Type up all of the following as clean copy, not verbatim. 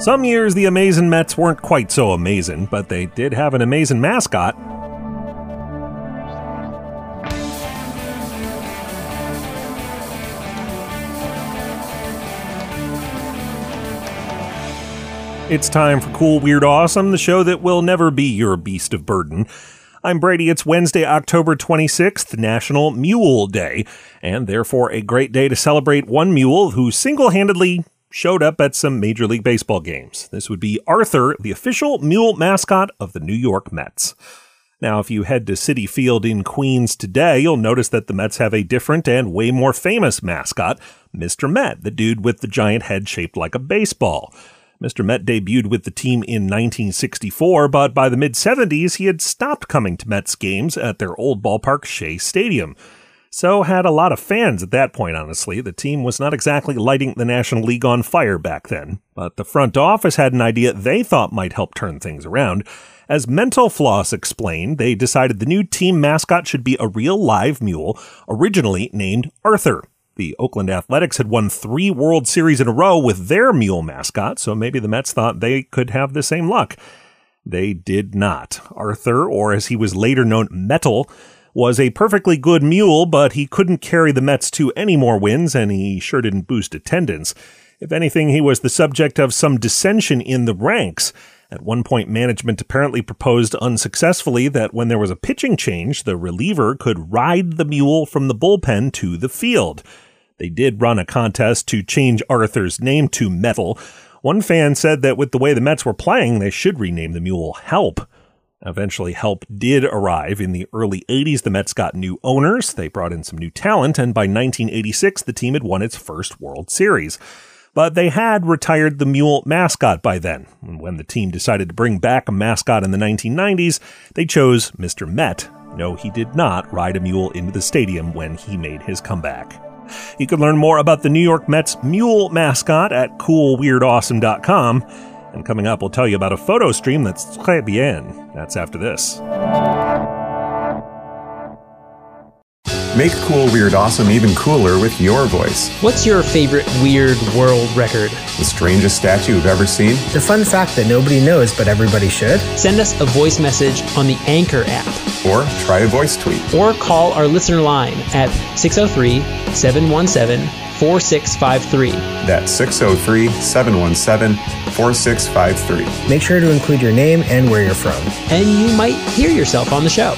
Some years the Amazin' Mets weren't quite so amazing, but they did have an amazing mascot. It's time for Cool, Weird, Awesome, the show that will never be your beast of burden. I'm Brady. It's Wednesday, October 26th, National Mule Day, and therefore a great day to celebrate one mule who single-handedly showed up at some Major League Baseball games. This would be Arthur, the official mule mascot of the New York Mets. Now, if you head to Citi Field in Queens today, you'll notice that the Mets have a different and way more famous mascot, Mr. Met, the dude with the giant head shaped like a baseball. Mr. Met debuted with the team in 1964, but by the mid-70s, he had stopped coming to Mets games at their old ballpark, Shea Stadium. So had a lot of fans at that point, honestly. The team was not exactly lighting the National League on fire back then, but the front office had an idea they thought might help turn things around. As Mental Floss explained, they decided the new team mascot should be a real live mule, originally named Arthur. The Oakland Athletics had won 3 World Series in a row with their mule mascot, so maybe the Mets thought they could have the same luck. They did not. Arthur, or as he was later known, Metal, was a perfectly good mule, but he couldn't carry the Mets to any more wins, and he sure didn't boost attendance. If anything, he was the subject of some dissension in the ranks. At one point, management apparently proposed unsuccessfully that when there was a pitching change, the reliever could ride the mule from the bullpen to the field. They did run a contest to change Arthur's name to Metal. One fan said that with the way the Mets were playing, they should rename the mule Help. Eventually, Help did arrive. In the early 80s, the Mets got new owners, they brought in some new talent, and by 1986, the team had won its first World Series. But they had retired the mule mascot by then. And when the team decided to bring back a mascot in the 1990s, they chose Mr. Met. No, he did not ride a mule into the stadium when he made his comeback. You can learn more about the New York Mets mule mascot at coolweirdawesome.com. And coming up, we'll tell you about a photo stream that's très bien. That's after this. Make Cool, Weird, Awesome even cooler with your voice. What's your favorite weird world record? The strangest statue you've ever seen? The fun fact that nobody knows but everybody should? Send us a voice message on the Anchor app. Or try a voice tweet. Or call our listener line at 603-717-4653. That's 603-717-4653. Make sure to include your name and where you're from. And you might hear yourself on the show.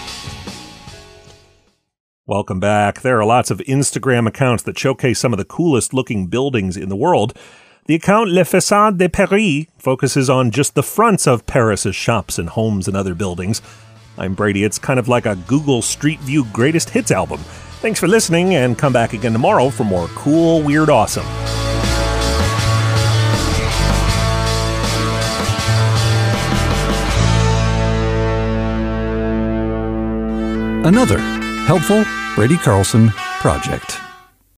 Welcome back. There are lots of Instagram accounts that showcase some of the coolest looking buildings in the world. The account Les Façades de Paris focuses on just the fronts of Paris's shops and homes and other buildings. I'm Brady. It's kind of like a Google Street View greatest hits album. Thanks for listening, and come back again tomorrow for more Cool, Weird, Awesome. Another helpful Brady Carlson project.